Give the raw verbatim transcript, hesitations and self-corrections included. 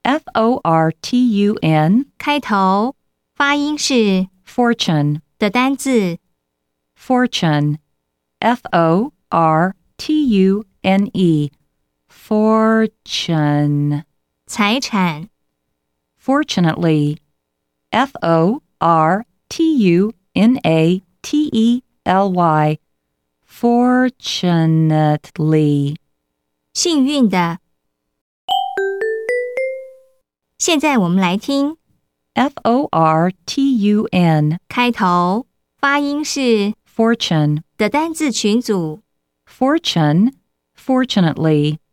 F O R T U N 开头发音是 fortune 的单字 fortune F O R T U N E fortune 财产 Fortunately F O R T U N A T E L Y fortunately 幸运的。现在我们来听 F O R T U N 开头发音是 fortune 的单字群组 fortune fortunately